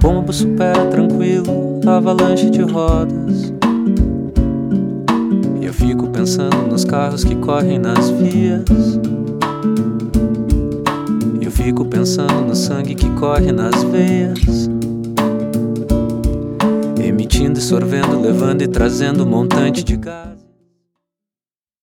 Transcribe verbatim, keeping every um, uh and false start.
pombo supera tranquilo a avalanche de rodas. E eu fico pensando nos carros que correm nas vias. Eu fico pensando no sangue que corre nas veias, emitindo e sorvendo, levando e trazendo um montante de gás.